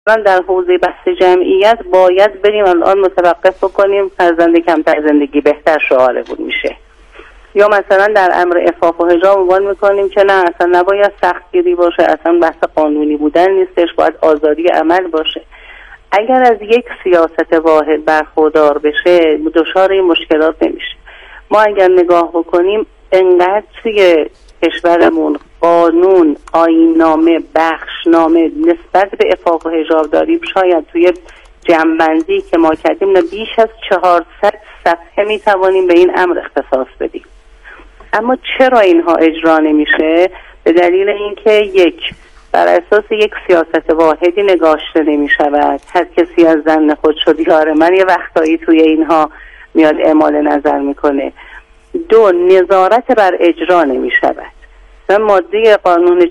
در حوزه بحث جمعیت باید بریم الان متوقف بکنیم فرزند کمتر زندگی بهتر شعارمون میشه، یا مثلا در امر عفاف و حجاب عنوان میکنیم که نه اصلا نباید سختگیری باشه، اصلا بحث قانونی بودن نیستش، باید آزادی عمل باشه. اگر از یک سیاست واحد برخوردار بشه دچار این مشکلات نمیشه. ما اگر نگاه بکنیم انقدر توی کشورمون قانون، آیین‌نامه، بخشنامه نسبت به عفاف و حجاب داریم، شاید توی جمع‌بندی که ما کردیم بیش از 400 صفحه میتوانیم به این امر اختصاص بدیم. اما چرا اینها اجرا نمیشه؟ به دلیل اینکه یک، بر اساس یک سیاست واحدی نگاشته نمیشود. هر کسی از زن خود شد یار من یه وقتایی توی اینها میاد اعمال نظر میکنه. دو، نظارت بر اجرا نمیشود. ماده قانون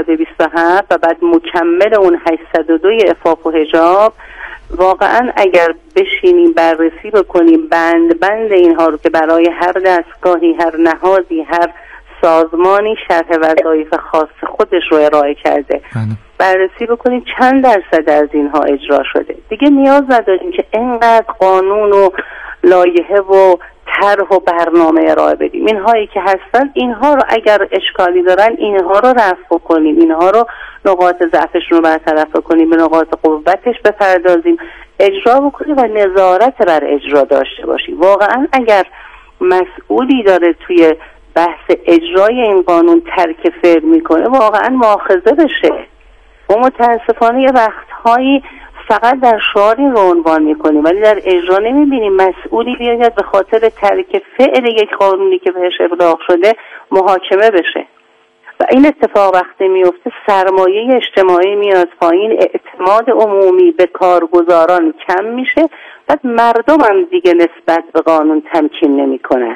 427 و بعد مکمل اون 802 عفاف و حجاب، واقعا اگر بشینیم بررسی بکنیم بند اینها رو که برای هر دستگاهی، هر نهادی، هر سازمانی شرح وظایف خاص خودش رو ارائه کرده، بررسی بکنیم چند درصد از اینها اجرا شده. دیگه نیاز نداریم که اینقدر قانون و لایحه و طرح و برنامه ارائه بدیم. اینهایی که هستن اینها رو اگر اشکالی دارن اینها رو رفع کنیم، اینها رو نقاط ضعفشون رو برطرف کنیم، به نقاط قوتش بپردازیم، اجرا بکنیم و نظارت بر اجرا داشته باشیم. واقعا اگر مسئولی داره توی بحث اجرای این قانون ترک فعل میکنه واقعا مؤاخذه بشه. و متاسفانه یه وقتهایی فقط در شعار این رو عنوان میکنیم ولی در اجرا نمیبینیم مسئولی بیاید به خاطر ترک فعل یک قانونی که بهش ابلاغ شده محاکمه بشه. و این اتفاق وقتی میفته سرمایه اجتماعی میاد پایین، اعتماد عمومی به کارگزاران کم میشه، بعد مردم هم دیگه نسبت به قانون تمکین نمیکنن.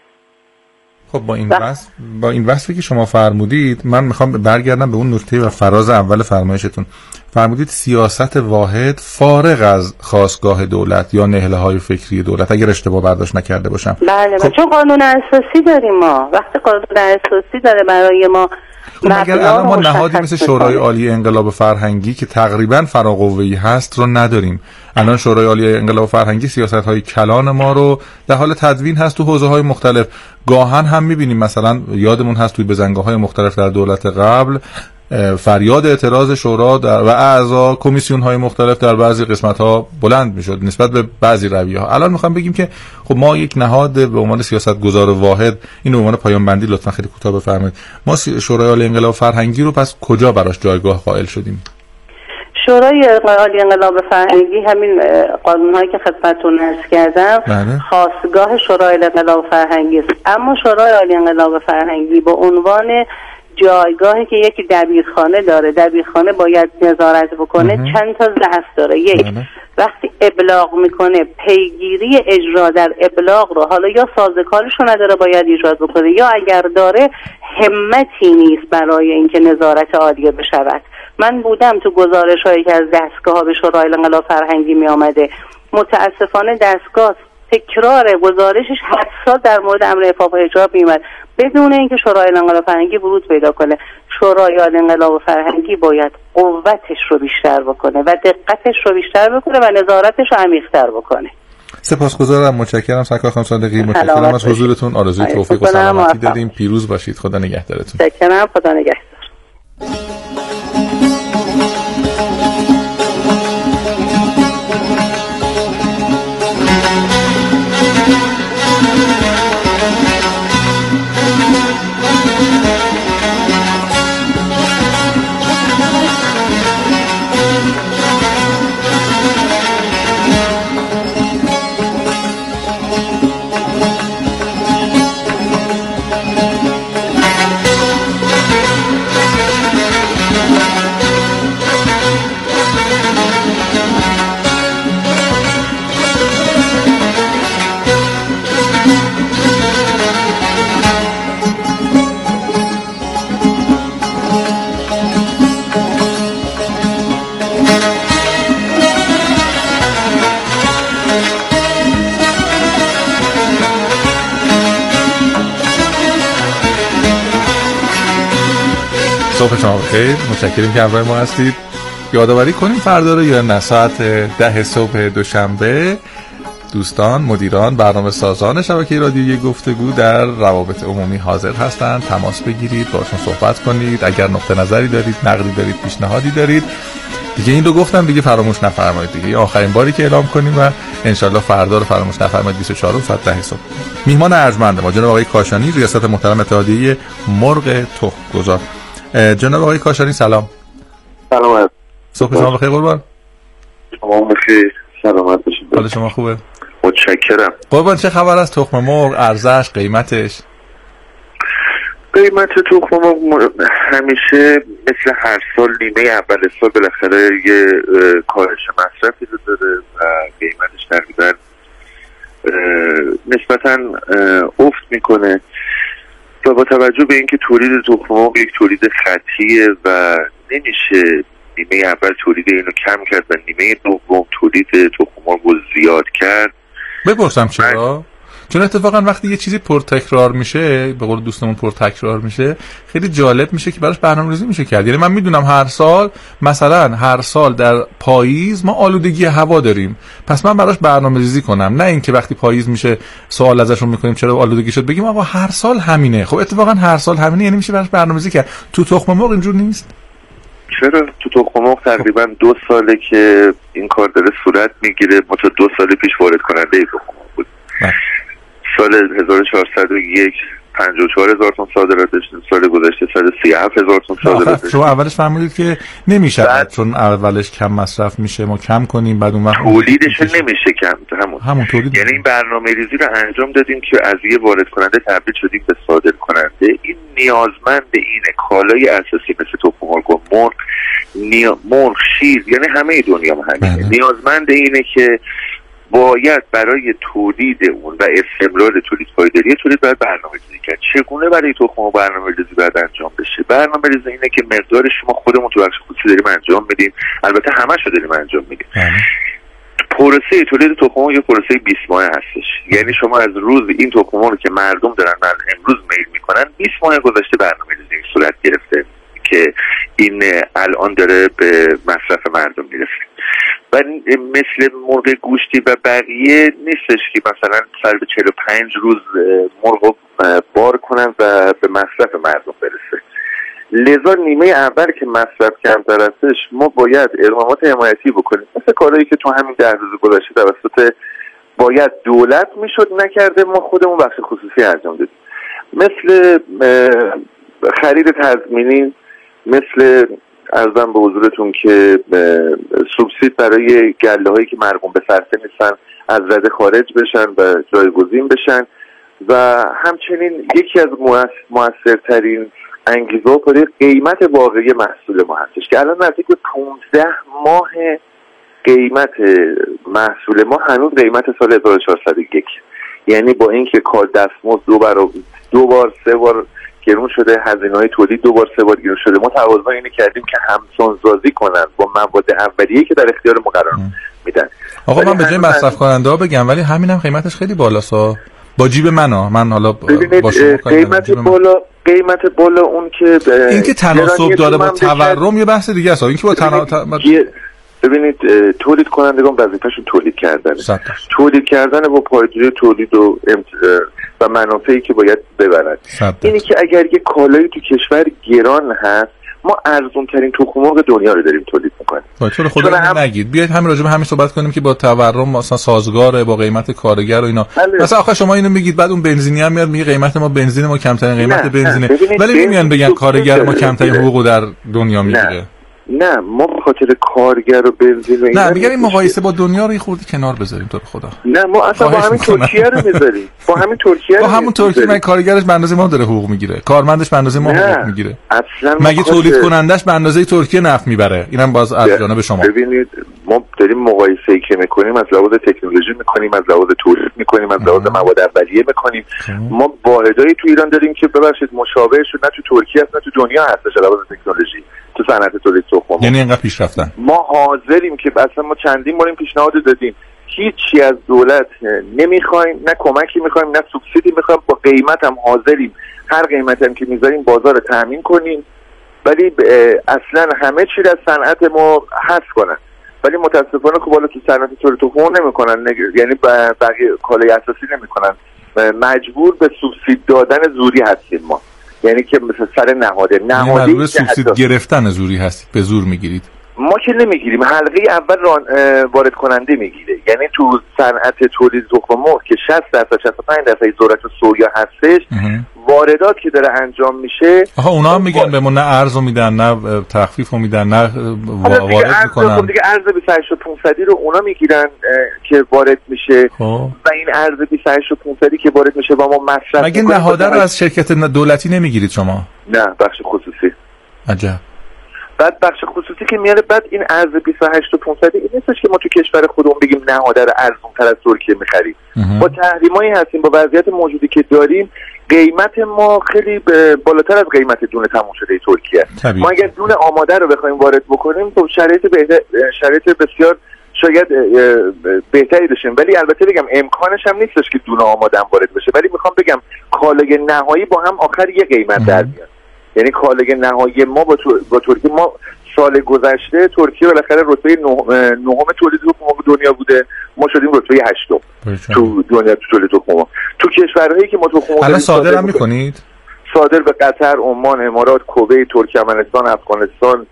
خب با این وصفی که شما فرمودید من میخوام برگردم به اون نکته و فراز اول فرمایشتون. فرمودید سیاست واحد فارغ از خاستگاه دولت یا نهله‌های فکری دولت، اگر اشتباه برداشت نکرده باشم. بله خب چون قانون اساسی داریم ما، وقتی قانون اساسی داره برای ما مگر الان ما نهادی مثل شورای عالی انقلاب فرهنگی که تقریبا فراقوه‌ای هست رو نداریم. الان شورای عالی انقلاب فرهنگی سیاست‌های کلان ما رو در حال تدوین هست تو حوزه‌های مختلف. گاهن هم می‌بینیم مثلا یادمون هست توی بزنگاه‌های مختلف در دولت قبل فریاد اعتراض شورا و اعضا کمیسیون‌های مختلف در بعضی قسمت‌ها بلند می‌شد نسبت به بعضی رویه‌ها. الان می‌خوام بگیم که خب ما یک نهاد به عنوان سیاستگزار واحد، اینو به عنوان پایان بندی لطفاً خیلی کوتاه بفرمایید، ما شورای عالی انقلاب فرهنگی رو پس کجا براش جایگاه قائل شدیم؟ شورای عالی انقلاب فرهنگی همین قانون‌هایی که خدمتتون عرض کردم خاستگاه شورای انقلاب فرهنگی است. اما شورای عالی انقلاب فرهنگی با عنوان جایگاهی که یک دبیرخانه داره، دبیرخانه باید نظارت بکنه، چند تا ضعف داره. یک، وقتی ابلاغ میکنه پیگیری اجرا در ابلاغ رو حالا یا سازوکارش رو نداره باید ایجاد بکنه، یا اگر داره همتی نیست برای اینکه نظارت عالیه بشود. من بودم تو گزارش‌هایی که از دستگاه ها به شورای انقلاب فرهنگی می آمده، متاسفانه دستگاه تکرار گزارشش حساس در مورد امر عفاف و حجاب می‌آمد بدون اینکه شورای انقلاب فرهنگی ورود پیدا کنه. شورای انقلاب فرهنگی باید قوتش رو بیشتر بکنه و دقتش رو بیشتر بکنه و نظارتش رو عمیق‌تر بکنه. سپاسگزارم، متشکرم سرکار خانم صادقی، متشکرم از حضورتون، آرزوی توفیق و سلامتی داریم. پیروز باشید، خدا نگهدارتون. متشکرم، خدا نگهدار. صبح شما بخیر، متشکریم که همراه ما هستید. یادآوری کنیم فردا رو یا نه؟ ساعت 10 صبح دوشنبه دوستان مدیران برنامه سازان شبکه رادیویی گفتگو در روابط عمومی حاضر هستند. تماس بگیرید، باشون صحبت کنید. اگر نقطه نظری دارید، نقدی دارید، پیشنهادی دارید، دیگه این رو گفتم، دیگه فراموش نفرمایید. دیگه آخرین باری که اعلام کنیم و انشالله فردا رو فراموش نفرمایید. 24 ساعت 10 صبح. میهمان ارجمند ما جناب آقای کاشانی، ریاست محترم اتحادیه مرغ تخم‌گذار. جناب آقای کاشانی سلام. سلامت. صبح شما بخیر قربان. شما بخیر. سلامت باشید. حال شما خوبه؟ متشکرم. قربان چه خبر از تخم مرغ؟ ارزش، قیمتش؟ قیمت تخم مرغ همیشه مثل هر سال نیمه اول سال بالاخره یه کاهش مصرفی رو داره و قیمتش تقریبا نسبتاً افت میکنه و با توجه به اینکه تولید تخم مرغ یک تولید خطیه و نمیشه نیمه اول تولید اینو کم کرد و نیمه دوم تولید تخم مرغ رو زیاد کرد. بپرسم چرا؟ چون اتفاقا وقتی یه چیزی پرتکرار میشه، به قول دوستمون پرتکرار میشه، خیلی جالب میشه که براش برنامه‌ریزی میشه کرد. یعنی من میدونم هر سال در پاییز ما آلودگی هوا داریم، پس من براش برنامه‌ریزی کنم، نه اینکه وقتی پاییز میشه سوال ازشون میکنیم چرا آلودگی شد بگیم آقا هر سال همینه. خب اتفاقا هر سال همینه، یعنی میشه براش برنامه‌ریزی کرد. تو تخم مرغ اینجور نیست. چرا؟ تو تخم مرغ تقریبا 2 ساله که این کار داره صورت میگیره. ما تا 2 سال پیش وارد کننده تخم مرغ بود. سال 1401 54,000 تن صادرات داشتیم، سال گذشته 137,000 تن صادرات داشتیم. شما اولش فرمودید که نمیشه، چون اولش کم مصرف میشه ما کم کنیم، بعد اون وقت تولیدش نمیشه کم، همون تولید. یعنی این برنامه‌ریزی رو انجام دادیم که از یه وارد کننده تبدیل شدیم به صادر کننده. این نیازمند اینه کالای اساسی مثل تخم مرغ و مرغ شیر، یعنی همه دنیا همینه، نیازمند اینه که باید برای تولید اون و استمرار تولید پایداری تولید باید برنامه‌ریزی کرد. چگونه برای تخم مرغ برنامه‌ریزی باید انجام بشه؟ برنامه‌ریزی اینه که مقدارش ما خودمون تو بخش خصوصی داریم انجام میدیم، البته همه‌شو داریم انجام میدیم. پروسه تولید تخم مرغ یه پروسه 20 ماهه هستش. یعنی شما از روز این تخم مرغ که مردم دارن امروز میل میکنن 20 ماه گذشته برنامه‌ریزی صورت گرفته که این الان داره به مصرف مردم میرسه. و مثل مرغ گوشتی و بقیه نیستش که مثلا سر به 45 روز مرغ بار کنن و به مصرف مردم برسه. لذا نیمه اول که مصرف کمتر هستش ما باید اقدامات حمایتی بکنیم، مثل کارهایی که تو همین 10 روز گذشته توسط باید دولت میشد نکرده، ما خودمون بخش خصوصی انجام دادیم، مثل خرید تضمینی، مثل عرضم به حضورتون که سوبسید برای گله هایی که مرقوم به صرفه نیستن از رده خارج بشن و جایگزین بشن، و همچنین یکی از موثرترین انگیزه برای قیمت واقعی محصول ما هستش که الان نزدیک به 15 ماه قیمت محصول ما هنوز قیمت سال 1401، یعنی با اینکه کار دستمزد 2 بار 3 بار گرون شده، هزینه‌های تولید 2 بار 3 بار گرون شده، ما تقاضا اینه کردیم که همسان‌سازی کنن با مواد اولیه‌ای که در اختیار ما قرار میدن. آقا من به جای مصرف کننده ها بگم، ولی همینم قیمتش خیلی بالاست با جیب من حالا با شما قیمت بالا اون که این که تناسب داره با تورم یه بحث دیگه است. این که با ببینید تولید کنندگان وظیفه‌شون تولید کردن با پایداری تولید و منافعی که باید ببرن. اینی که اگر یه کالایی تو کشور گران هست، ما ارزون ترین تخم مرغ دنیا رو داریم تولید میکنیم. تو خدا نگید، بیاید همین راجع به همین صحبت کنیم که با تورم مثلا سازگاره با قیمت کارگر و اینا. مثلا آخه شما اینو میگید، بعد اون بنزینی هم میاد میگه قیمت ما بنزین ما کمترین قیمت بنزینه، ولی نمیان بگن کارگر ما کمترین حقوقو در دنیا میگیره. نه ما به خاطر کارگر و بنزین و نه میگم این مقایسه با دنیا رو یه خورده کنار بذاریم تو خدا. نه ما اصلا با همین ترکیه رو میذاریم، با همین ترکیه من کارگرش به اندازه ما داره حقوق میگیره، کارمندش به اندازه ما حقوق میگیره، اصلا مگه تولید کنندش به اندازه ترکیه نفع میبره؟ اینم باز از جانب شما. ببینید ما داریم مقایسه‌ای که میکنیم از لحاظ تکنولوژی میکنیم، از لحاظ تولید میکنیم، از لحاظ مواد اولیه میکنیم. ما واحدایی تو ایران داریم که ببخشید مشابهش نه تو ترکیه است نه تو دنیا هستش از لحاظ تکنولوژی تو صنعت تولید تخم. یعنی اینقدر پیشرفتن. ما حاضریم که اصلا ما چندین بار این پیشنهاد دادیم، هیچی از دولت نمیخوایم، نه کمکی میخوایم نه سوبسیدی میخوایم، با قیمت هم حاضریم هر قیمتی هم که میذاریم بازار رو تامین کنیم ولی اصلا همه چی از صنعت ما حذف کنن، ولی متاسفانه خب حالا تو صنعت تولید تخم نمیکنن، یعنی بقیه کالای اساسی نمیکنن، مجبور به سوبسید دادن زوری هستیم ما، یعنی که مثل سر نهادی مجبور سوبسید گرفتن زوری هستید، به زور میگیرید. ما که نمیگیریم، حلقه اول وارد کننده میگیره. یعنی تو صنعت تولید تخم مرغ که 60% 65% ذرت سویا هستش، واردات که داره انجام میشه، اونا هم میگن به ما نه ارزو میدن نه تخفیفو میدن نه وارد میکنن. خب دیگه ارز 28500 رو اونا میگیرن که وارد میشه و این ارز 28500 که وارد میشه با ما مصرف. مگه نهاده رو از شرکت دولتی نمیگیرید شما؟ نه، بخش خصوصی. عجب. بعد بخش خصوصی که میاره، بعد این ارز 28500 این نیستش که ما تو کشور خودمون بگیم نهاده رو ارزون‌تر از ترکیه می‌خریم. با تحریمایی هستیم، با وضعیت موجودی که داریم قیمت ما خیلی بالاتر از قیمت دونه تموم شده ترکیه. ما اگر دونه آماده رو بخوایم وارد بکنیم خب شرایط بسیار شاید بهتری داشتیم، ولی البته بگم امکانش هم نیستش که دونه آماده هم وارد بشه، ولی میخوام بگم کالای نهایی با هم آخر یه قیمت در میاد. یعنی کالای نهایی ما با ترکیه، ما سال گذشته ترکیه بالاخره رتبه نهم تولید تخم دنیا بوده، ما شدیم رتبه 8 تو دنیا تو تولید تخم. تو کشورهایی که ما تخم الان صادر هم میکنید؟ صادر به قطر، عمان، امارات، کویت، ترکمنستان، افغانستان،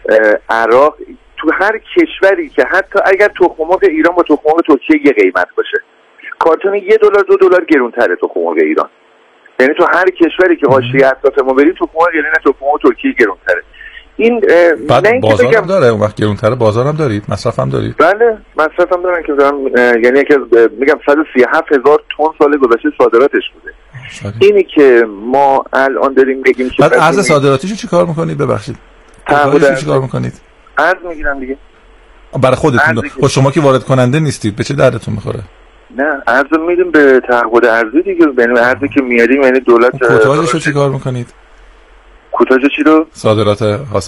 عراق، تو هر کشوری که حتی اگر تخم مرغ ایران با تخم مرغ ترکیه یه قیمت باشه، کارتون $1 $2 گرونتره تخم مرغ ایران. یعنی تو هر کشوری که حاشیه اطراف ما برید تخم مرغ ایران تخم مرغ ترکیه گرونتره. این بعد بازار هم داره، اون وقت گرونتره بازار هم دارید، مصرف هم دارید؟ بله مصرف هم دارن که دارن، یعنی که میگم 137,000 تن سال گذشته صادراتش بوده. اینی که ما الان داریم بگیم که بعد ارز صادراتیشو چیکار میکنید؟ ببخشید تعهدش چیکار میکنید؟ ارز میگیرن دیگه برای خودتون. خب شما که وارد کننده نیستید، به چه دردتون میخوره؟ نه، ارز میدیم به تعهد ارزی دیگه، یعنی ارزی که میاریم، یعنی دولت. کوتاژشو چیکار میکنید؟ کوتاژ چی رو؟ صادرات حاصل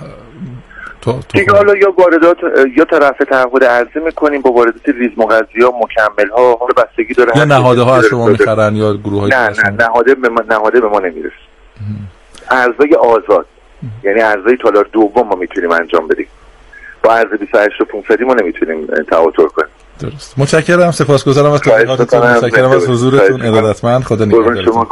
دیگه حالا یا واردات یا طرف تعهد ارزی میکنیم با واردات ریز مغذی‌ها، مکمل‌ها، حالا بستگی داره. یا نهاده ها از شما میخرن یا گروه‌های؟ نه نهاده به ما نمیرسه. ارزهای آزاد، یعنی ارزهای تالار دوم ما میتونیم انجام بدیم، با ارز 28500 ما نمیتونیم تعهد کنیم. درست. متشکرم، سپاسگزارم از توضیحاتتون، متشکرم از حضورتون، ارادتمند. خدا نگهدارتون.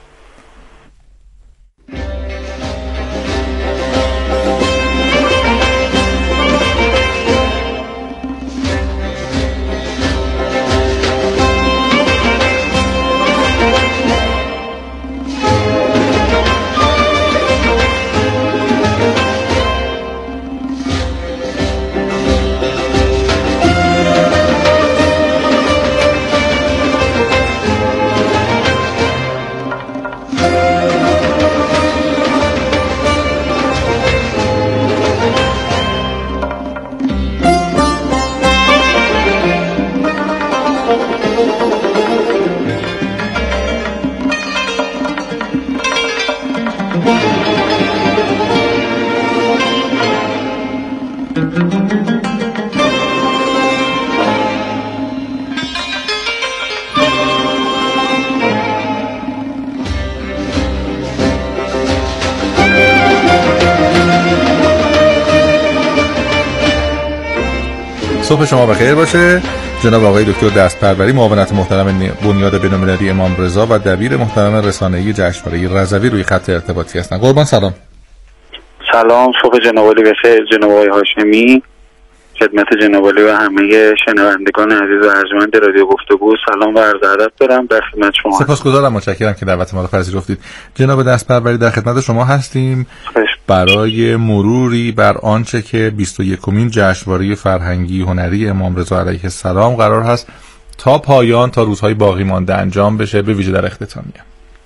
صبح شما بخیر باشه. جناب آقای دکتر دستپروری، معاونت محترم بنیاد بین‌المللی امام رضا و دبیر محترم رسانه‌ای جشنواره رضوی روی خط ارتباطی هستند. قربان سلام. سلام، صبح جناب عالی بخیر. جناب آقای هاشمی، خدمت جناب عالی و همه شنوندگان عزیز و ارجمند رادیو گفتگو سلام و عرض ادب دارم در خدمت شما. سپاسگزارم، متشکرم که دعوت ما رو پذیرفتید. جناب دستپروری، در خدمت شما هستیم برای مروری بر آنچه که 21مین جشنواره فرهنگی هنری امام رضا علیه السلام قرار هست تا پایان، تا روزهای باقی مانده انجام بشه، به ویژه در اختتامیه.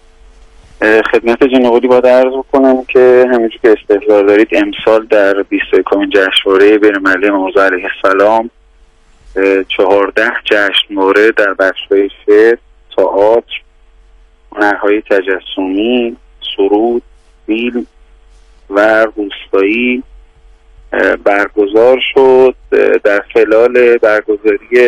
خدمت جناب عالی باید عرض کنم که همینجور که استحضار دارید امسال در 21مین جشنواره بین‌المللی امام رضا علیه السلام 14 جشنواره در بخش‌های شعر، تئاتر، هنرهای تجسمی، سرود، فیلم و روستایی برگزار شد. در خلال برگزاری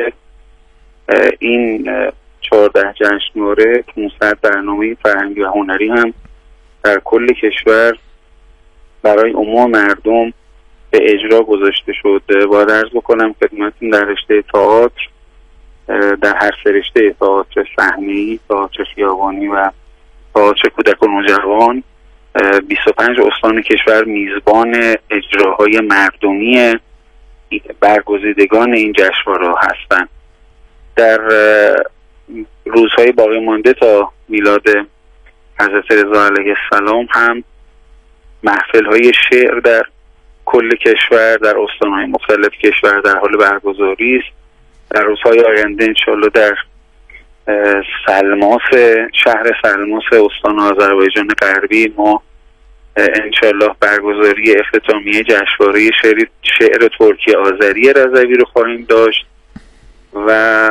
این 14 جشنواره 500 برنامه فرهنگی و هنری هم در کل کشور برای عموم مردم به اجرا گذاشته شد. باید عرض بکنم خدمتتون در رشته تئاتر، در هر سه رشته تئاتر صحنه‌ای، تئاتر خیابانی و تئاتر کودک و نوجوان 25 استان کشور میزبان اجراهای مردمی برگزیدگان این جشنواره هستند. در روزهای باقی مانده تا میلاد حضرت رضا علیه السلام هم محفل‌های شعر در کل کشور، در استان‌های مختلف کشور در حال برگزاری است. در روزهای آینده انشالله در سلماس، شهر سلماس استان آذربایجان غربی ما انشالله برگزاری اختتامیه جشنواره شعر ترکی آذری رضوی رو خواهیم داشت و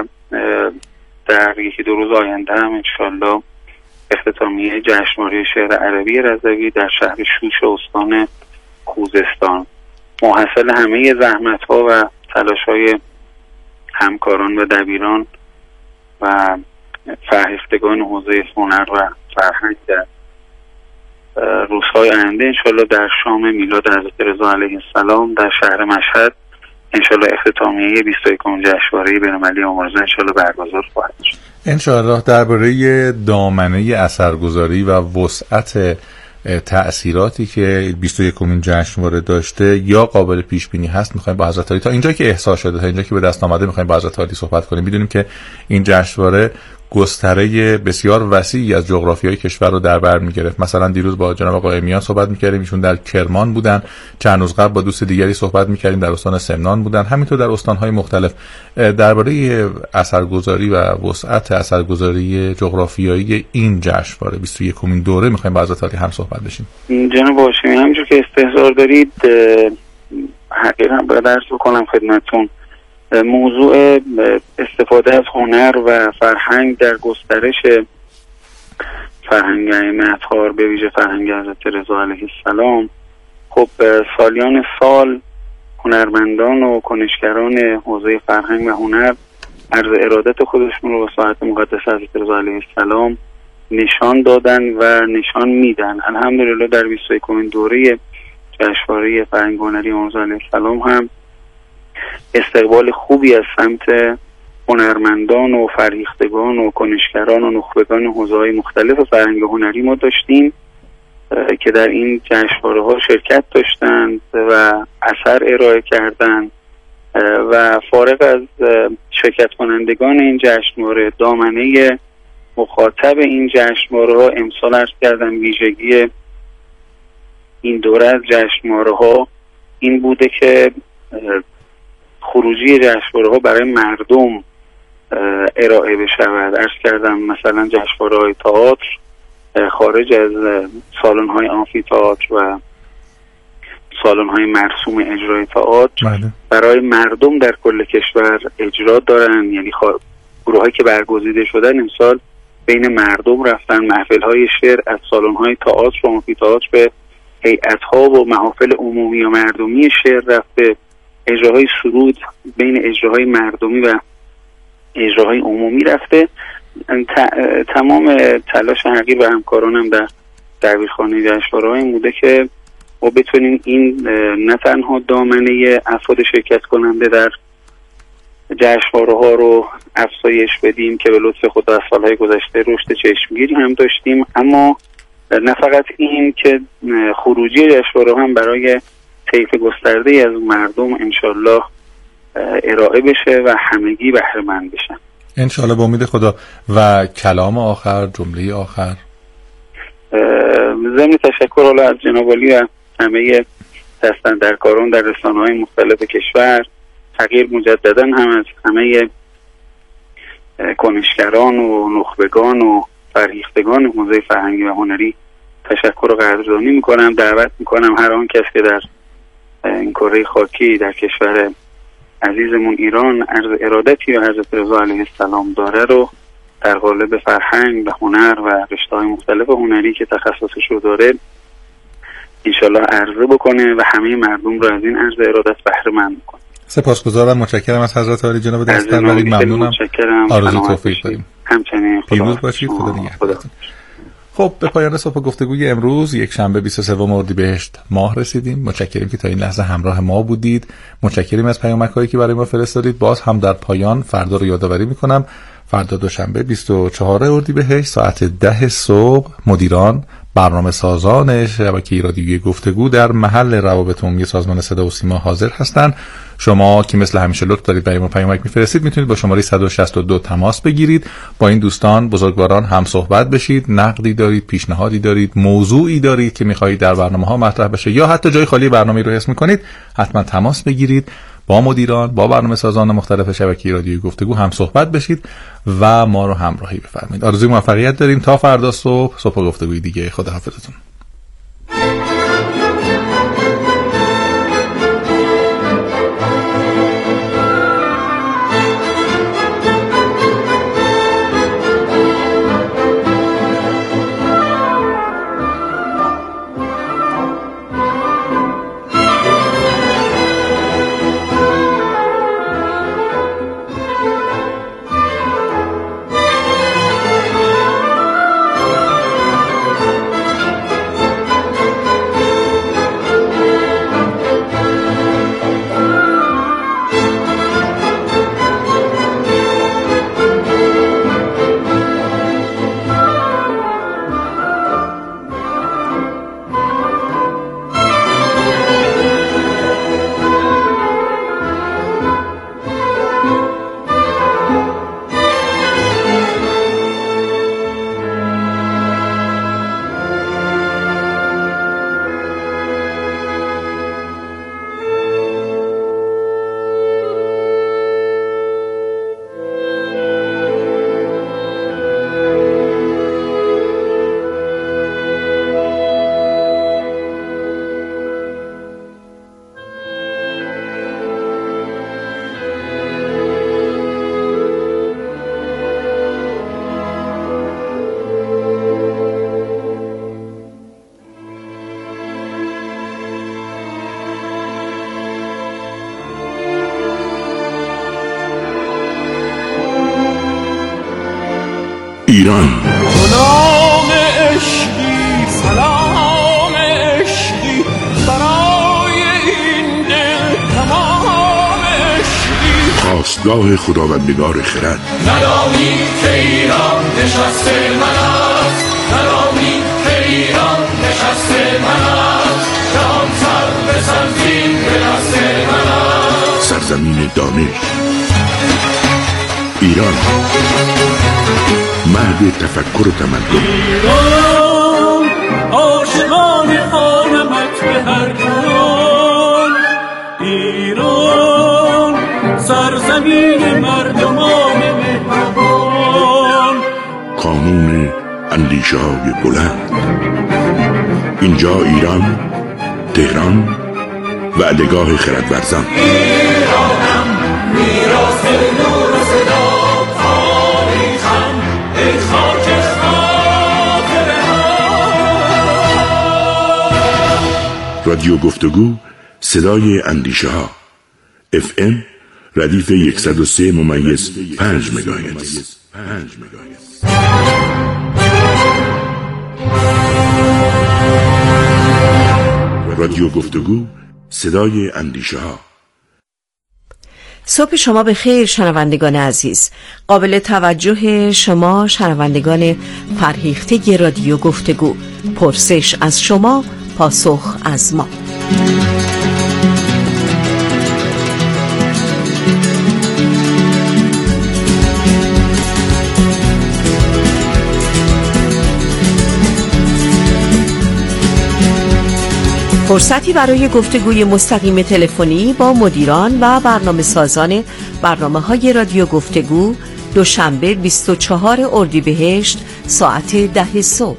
در یکی دو روز آینده هم انشالله اختتامیه جشنواره شعر عربی رضوی در شهر شوش استان خوزستان. محصل همه زحمت‌ها و تلاش‌های همکاران و دبیران و فرهیختگان حوزه هنر و فرهنگ در روزهای آینده انشالله در شام میلاد حضرت رضا علیه السلام در شهر مشهد انشالله اختتامیه 21 جشنواره بین‌المللی آمارزه انشالله برگزار خواهد شد. انشالله درباره دامنه اثرگذاری و وسعت تأثیراتی که 21مین جشنواره داشته یا قابل پیش بینی هست میخوایم با حضرت عالی تا اینجا که احساس شده، تا اینجا که به دست آمده میخوایم با حضرت عالی صحبت کنیم. میدونیم که این جشنواره گستره بسیار وسیعی از جغرافیای کشور رو در بر میگرفت. مثلا دیروز با جناب آقای میان صحبت میکردیم، ایشون در کرمان بودن، چند روز قبل با دوست دیگری صحبت میکردیم در استان سمنان بودن، همینطور در استانهای مختلف. درباره اثرگذاری و وسعت اثرگذاری جغرافیایی این جشنواره 21مین دوره میخوایم با حضرت عالی هم صحبت بشیم. جناب هاشمی همونجور که استحضار دارید حقیقتا باید عرض بکنم خدمتتون موضوع استفاده از هنر و فرهنگ در گسترش فرهنگ ائمه اطهار به ویژه فرهنگ حضرت رضا علیه السلام، خب سالیان سال هنرمندان و کنشگران حوزه فرهنگ و هنر عرض ارادت خودشون رو به ساعت مقدس حضرت رضا علیه السلام نشان دادن و نشان میدن. الحمدلله در 21مین دوره جشنواره فرهنگ هنری امام علیه السلام هم استقبال خوبی از سمت هنرمندان و فرهیختگان و کنشگران و نخبگان حوزه‌های مختلف فرهنگ هنری ما داشتیم که در این جشنواره ها شرکت داشتند و اثر ارائه کردند و فارغ از شرکت کنندگان این جشنواره دامنه مخاطب این جشنواره ها امسال عرض کردم ویژگی این دوره از جشنواره ها این بوده که خروجی جشنواره ها برای مردم ارائه بشود. عرض کردم مثلا جشنواره های تئاتر خارج از سالن های آمفی تئاتر و سالن های مرسوم اجرای تئاتر برای مردم در کل کشور اجرا دارن، یعنی گروه هایی که برگزیده شدن امسال بین مردم رفتن. محفل های شعر از سالن های تئاتر و آمفی تئاتر به هیئت ها و محافل عمومی و مردمی شعر رفته، اجراهای سرود بین اجراهای مردمی و اجراهای عمومی رفته. تمام تلاش حقیر و همکارانم در دبیرخانه جشنواره این بوده که ما بتونیم این نه تنها دامنه افراد شرکت کننده در جشنواره ها رو افزایش بدیم که به لطف خدا از سالهای گذشته رشد چشمگیری هم داشتیم، اما نه فقط این که خروجی جشنواره هم برای طیف گسترده از مردم انشالله ارائه بشه و همگی بهره مند بشن انشالله با امید خدا. و کلام آخر، جمله آخر ضمن تشکر حالا از جناب عالی و همه دستاندرکاران در رسانه‌های مختلف کشور، تغییر مجددا هم از همه کنشگران و نخبگان و فرهیختگان حوزه فرهنگی و هنری تشکر و قدردانی میکنم. دعوت میکنم هر آن کس که در این کره خاکی در کشور عزیزمون ایران عرض ارادتی و حضرت رضا علیه السلام داره رو در قالب فرهنگ و هنر و رشته‌های مختلف هنری که تخصصش رو داره انشالله عرضه بکنه و همه مردم رو از این عرض ارادت بهره مند بکنه. سپاسگزارم، متشکرم از حضرت عالی جناب دست‌برداری، ممنونم. آرزوی توفیق داریم. همچنین. پیروز باشید. خدا نگهدارتون. خب به پایان صبح گفتگوی امروز یک شنبه 23 اردیبهشت ماه رسیدیم. متشکریم که تا این لحظه همراه ما بودید. متشکریم از پیامک‌هایی که برای ما فرستادید. باز هم در پایان فردا رو یادآوری می‌کنم. فردا دوشنبه 24 اردیبهشت ساعت 10 صبح مدیران برنامه سازان شبکه رادیویی گفتگو در محل روابط عمومی سازمان صدا و سیما حاضر هستند. شما که مثل همیشه لطف دارید برای ما پیامک میفرستید، میتونید با شماره 162 تماس بگیرید، با این دوستان بزرگواران هم صحبت بشید. نقدی دارید، پیشنهادی دارید، موضوعی دارید که میخواهید در برنامه‌ها مطرح بشه یا حتی جای خالی برنامه‌ای رو حس میکنید، حتما تماس بگیرید، با مدیران، با برنامه سازان مختلف شبکه رادیویی گفتگو هم صحبت بشید و ما رو همراهی بفرمایید. آرزوی موفقیت داریم تا فردا صبح گفتگوی دیگه. خداحافظتون. ایران غلام عشقی، سلام عشقی، برای این دل تمام عشقی. خواستگاه خداوندگار خرد. ندانی که ایران نشسته من است، ندانی که ایران نشسته من است، جهان سر به سرزین به دست من است. سرزمین دانش ایران، مهد تفکر و تمدن. ایران عاشقان خانمت به هر جان، ایران سرزمین مردمان مهربان. کانون اندیشه های بلند. اینجا ایران، تهران، وعدهگاه خردورزان. ایرانم میراث نور و صدا، تاریخم ای خاک خاطره ها. رادیو گفتگو، صدای اندیشه ها. FM ردیف 103.5 مگاهرتز. رادیو گفتگو، صدای اندیشه ها. صبح شما به خیر شنوندگان عزیز. قابل توجه شما شنوندگان فرهیخته رادیو گفتگو. پرسش از شما، پاسخ از ما. فرصتی برای گفتگوی مستقیم تلفنی با مدیران و برنامه سازان برنامه‌های رادیو گفتگو دوشنبه 24 اردیبهشت ساعت 10 صبح.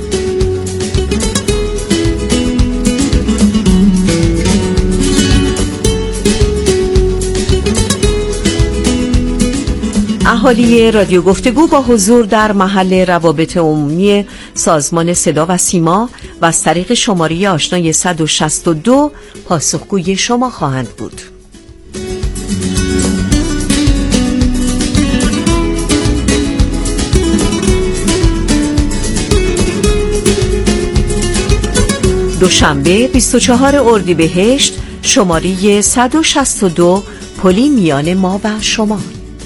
اهالی رادیو گفتگو با حضور در محل روابط عمومی سازمان صدا و سیما و از طریق شماره آشنای 162 پاسخگوی شما خواهند بود. دوشنبه 24 اردیبهشت، شماره 162، پلی میان ما و شما.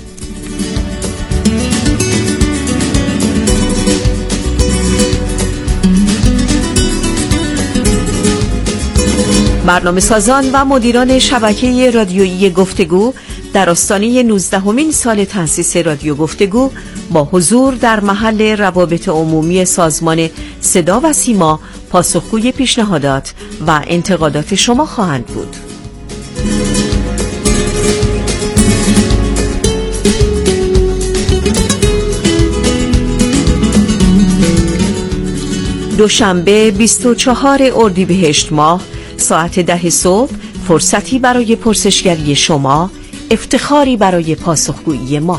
برنامه سازان و مدیران شبکه رادیویی گفتگو در آستانه 19مین سال تأسیس رادیو گفتگو با حضور در محل روابط عمومی سازمان صدا و سیما پاسخگوی پیشنهادات و انتقادات شما خواهند بود. دوشنبه 24 اردیبهشت ماه ساعت 10 صبح، فرصتی برای پرسشگری شما، افتخاری برای پاسخگویی ما.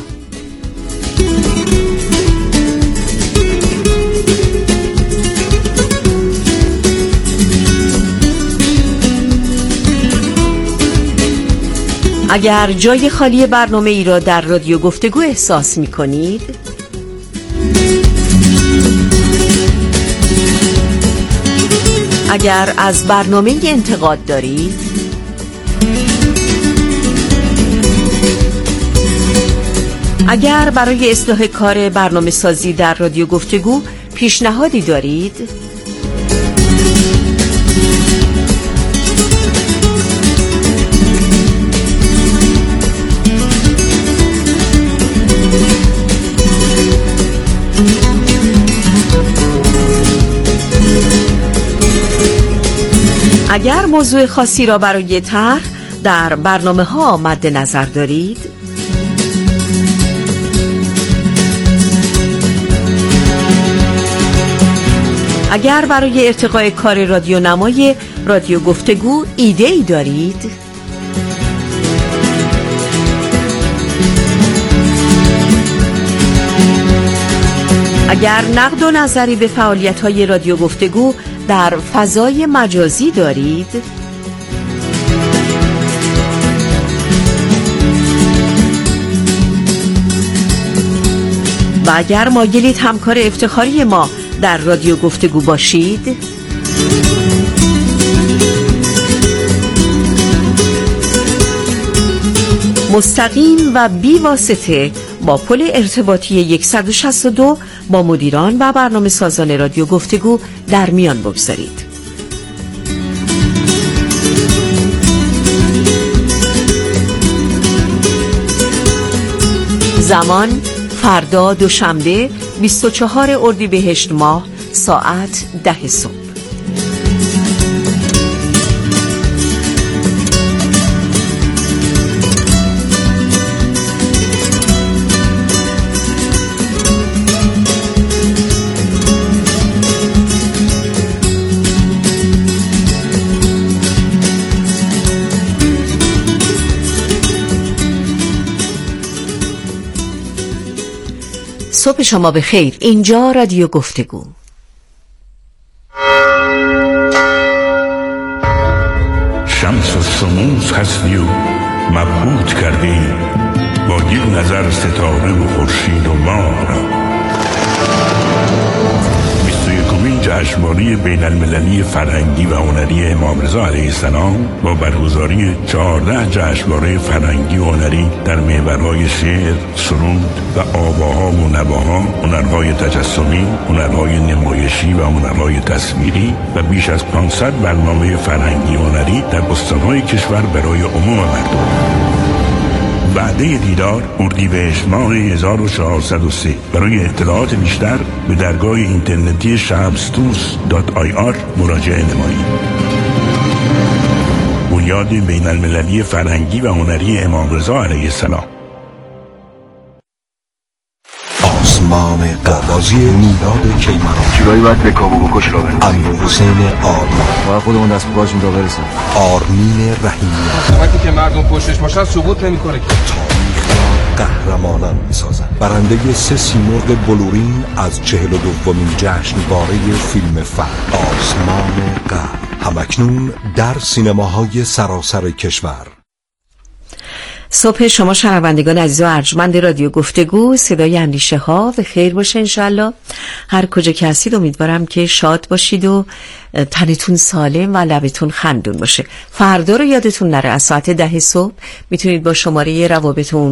اگر جای خالی برنامه ای را در رادیو گفتگو احساس می کنید، اگر از برنامه انتقاد دارید، اگر برای اصلاح کار برنامه سازی در رادیو گفتگو پیشنهادی دارید، اگر موضوع خاصی را برای طرح در برنامه ها مد نظر دارید، اگر برای ارتقای کار رادیو نمای رادیو گفتگو ایده ای دارید، اگر نقد و نظری به فعالیت‌های رادیو گفتگو در فضای مجازی دارید، و اگر مایلید همکار افتخاری ما در رادیو گفتگو باشید، مستقیم و بی واسطه با پل ارتباطی 162 با مدیران و برنامه سازان رادیو گفتگو در میان بگذارید. زمان فردا دوشنبه 24 اردیبهشت ماه ساعت 10 صبح. صبح شما به خیر. اینجا رادیو گفتگو. شمس و شموس هستی و مبهوت کردی با یک نظر ستاره و خورشید و ماه را. 21مین جشنواره بین المللی فرهنگی و هنری امام رضا علیه السلام با برگزاری 14 جشنواره فرهنگی و هنری در محورهای شعر، سرود و آواها و نواها، هنرهای تجسمی، هنرهای نمایشی و هنرهای تصویری و بیش از 500 برنامه فرهنگی و هنری در استانهای کشور برای عموم مردم. وعده دیدار اردیبهشت ماه 1403. برای اطلاعات بیشتر به درگاه اینترنتی shabstus.ir مراجعه نمایید. بنیاد بین المللی فرهنگی و هنری امام رضا علیه السلام. آسمان قبازی میلاد کیمران چیبایی باید به کابو بکش را برسیم. امیر حسین آرمان باید خودمون دست باشیم را برسیم. آرمین رحیمی وقتی که مردم پشتش باشن ثبوت نمی‌کنه. تاریخ را قهرمانان می‌سازند. برنده 3 سیمرغ بلورین از 42مین جشنواره فیلم فن آسمان قبل همکنون در سینماهای سراسر کشور. صبح شما شنوندگان عزیز و ارجمند رادیو گفتگو، صدای اندیشه ها، و خیر باشه انشالله. هر کجا که هستید امیدوارم که شاد باشید و تنتون سالم و لبتون خندون باشه. فردا رو یادتون نره از ساعت 10 صبح میتونید با شماره روابط